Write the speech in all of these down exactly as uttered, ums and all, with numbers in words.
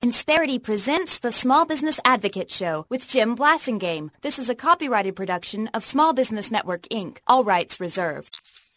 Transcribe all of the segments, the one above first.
Insperity presents the Small Business Advocate Show with Jim Blasingame. This is a copyrighted production of Small Business Network, Incorporated. All rights reserved.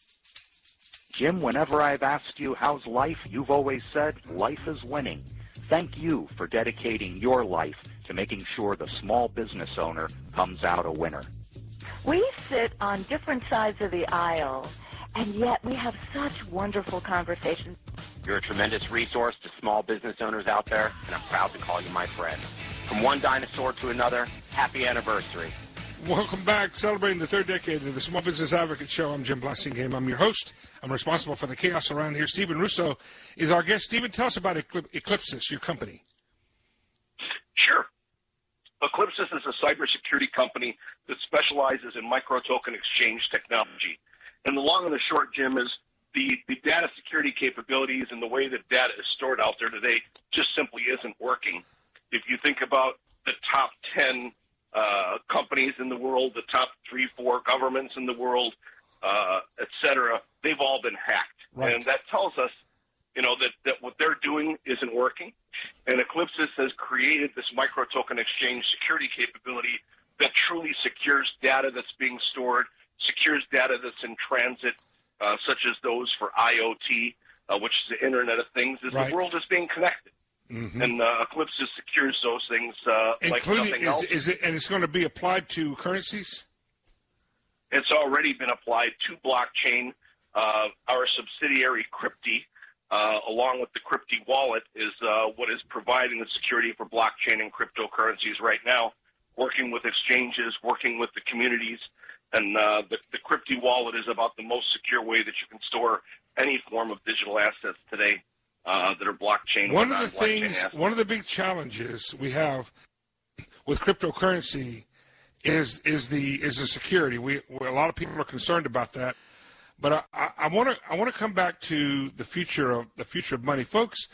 Jim, whenever I've asked you how's life, you've always said life is winning. Thank you for dedicating your life to making sure the small business owner comes out a winner. We sit on different sides of the aisle, and yet we have such wonderful conversations. You're a tremendous resource to small business owners out there, and I'm proud to call you my friend. From one dinosaur to another, happy anniversary. Welcome back, celebrating the third decade of the Small Business Advocate Show. I'm Jim Blasingame. I'm your host. I'm responsible for the chaos around here. Stephen Russo is our guest. Stephen, tell us about Eclipsys, your company. Sure. Eclipsys is a cybersecurity company that specializes in micro-token exchange technology. And the long and the short, Jim, is the, the data security capabilities and the way that data is stored out there today just simply isn't working. If you think about the top ten uh, companies in the world, the top three, four governments in the world, uh, et cetera, they've all been hacked. Right. And that tells us, you know, that, that what they're doing isn't working. And Eclipsys has created this micro-token exchange security capability that truly secures data that's being stored, secures data that's in transit, uh, such as those for IoT, uh, which is the Internet of Things, as right. the world is being connected. Mm-hmm. And uh, Eclipsys secures those things uh, like nothing is, else. Is it, and it's going to be applied to currencies? It's already been applied to blockchain. Uh, our subsidiary, Crypti, uh, along with the Crypti wallet, is uh, what is providing the security for blockchain and cryptocurrencies right now, working with exchanges, working with the communities. And uh, the, the Crypti wallet is about the most secure way that you can store any form of digital assets today uh, that are blockchain. One of the things, assets. one of the big challenges we have with cryptocurrency is is the is the security. We, we a lot of people are concerned about that, but I want to I want to come back to the future of the future of money, folks.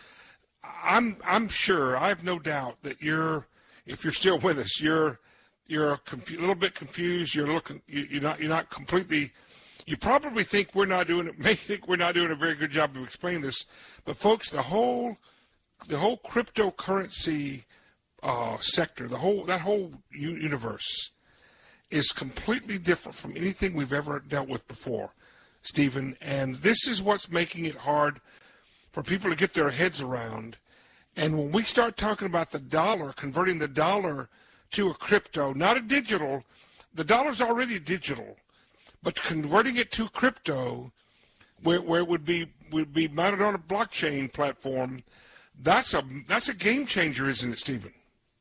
I'm I'm sure I have no doubt that you're if you're still with us, you're You're a confu- little bit confused. You're looking. You're not. You're not completely. You probably think we're not doing it. May think we're not doing a very good job of explaining this. But folks, the whole, the whole cryptocurrency uh, sector, the whole that whole u- universe, is completely different from anything we've ever dealt with before, Stephen. And this is what's making it hard for people to get their heads around. And when we start talking about the dollar, converting the dollar to a crypto, not a digital. The dollar's already digital, but converting it to crypto, where where it would be would be mounted on a blockchain platform, that's a that's a game changer, isn't it, Stephen?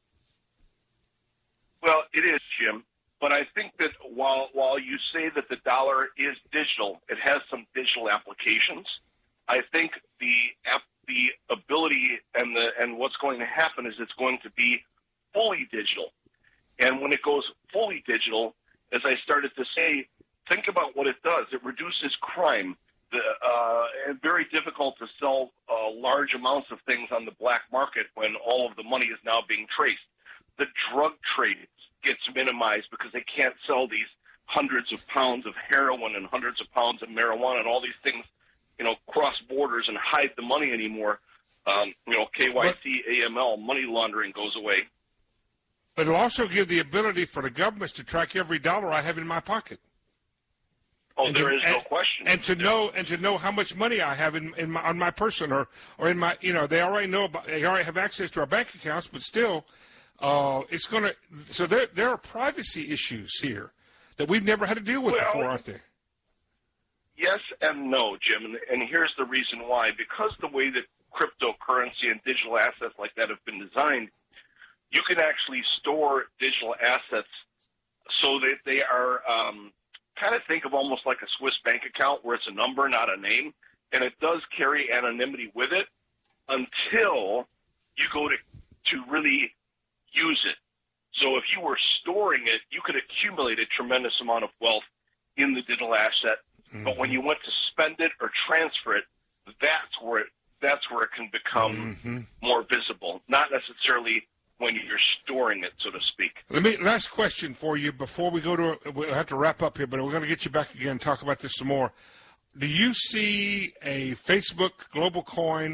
Well, it is, Jim. But I think that while while you say that the dollar is digital, it has some digital applications. I think the the ability and the and what's going to happen is it's going to be fully digital. And when it goes fully digital, as I started to say, think about what it does. It reduces crime. The, uh, and very difficult to sell uh, large amounts of things on the black market when all of the money is now being traced. The drug trade gets minimized because they can't sell these hundreds of pounds of heroin and hundreds of pounds of marijuana and all these things, you know, cross borders and hide the money anymore. Um, you know, K Y C, A M L, money laundering goes away. But it'll also give the ability for the governments to track every dollar I have in my pocket. Oh, and there to, is and, no question. And to know and to know how much money I have in, in my, on my person or, or in my, you know, they already know about, they already have access to our bank accounts, but still, uh, it's going to. So there there are privacy issues here that we've never had to deal with well, before, aren't there? Yes and no, Jim, and, and here's the reason why. Because the way that cryptocurrency and digital assets like that have been designed, you can actually store digital assets so that they are um, kind of think of almost like a Swiss bank account where it's a number, not a name, and it does carry anonymity with it until you go to, to really use it. So if you were storing it, you could accumulate a tremendous amount of wealth in the digital asset, mm-hmm. but when you went to spend it or transfer it, that's where it, that's where it can become mm-hmm. more visible, not necessarily when you're storing it, so to speak. Let me last question for you before we go to. We'll have to wrap up here, but we're going to get you back again and talk about this some more. Do you see a Facebook global coin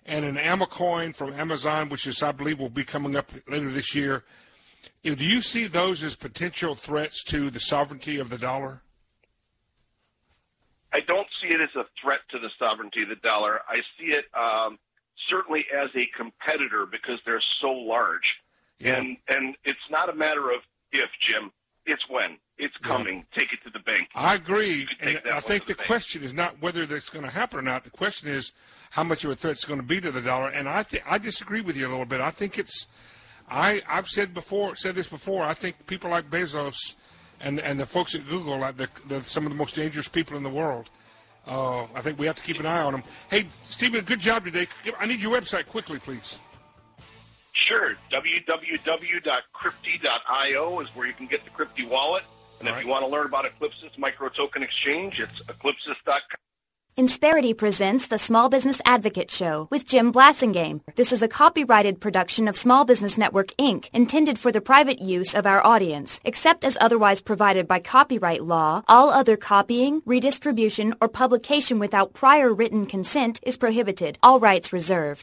and an Amacoin from Amazon, which is, I believe, will be coming up later this year. Do you see those as potential threats to the sovereignty of the dollar? I don't see it as a threat to the sovereignty of the dollar. I see it um, certainly as a competitor because they're so large. Yeah. And and it's not a matter of if, Jim. It's when. It's coming. Yeah. Take it to the bank. I agree. And I think the, the question is not whether that's going to happen or not. The question is how much of a threat it's going to be to the dollar. And I th- I disagree with you a little bit. I think it's I, I've said before, said this before. I think people like Bezos and and the folks at Google, like the, the some of the most dangerous people in the world. Uh, I think we have to keep an eye on them. Hey, Stephen, good job today. I need your website quickly, please. Sure. w w w dot crypty dot i o is where you can get the Crypty wallet. And All if right. you want to learn about Eclipsys Micro Token Exchange, it's eclipsys dot com. Insperity presents the Small Business Advocate Show with Jim Blasingame. This is a copyrighted production of Small Business Network, Incorporated, intended for the private use of our audience. Except as otherwise provided by copyright law, all other copying, redistribution, or publication without prior written consent is prohibited. All rights reserved.